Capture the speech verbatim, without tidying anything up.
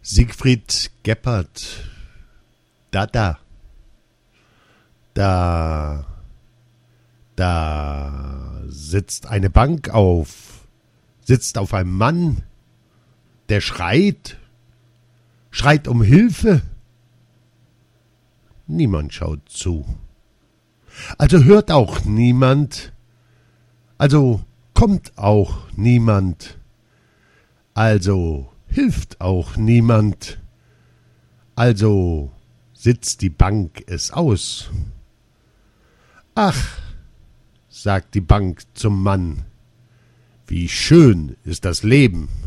Siegfried Geppert, da, da, da, da sitzt eine Bank auf, sitzt auf einem Mann, der schreit, schreit um Hilfe. Niemand schaut zu. Also hört auch niemand, also kommt auch niemand, also hilft auch niemand, also sitzt die Bank es aus. Ach, sagt die Bank zum Mann, wie schön ist das Leben.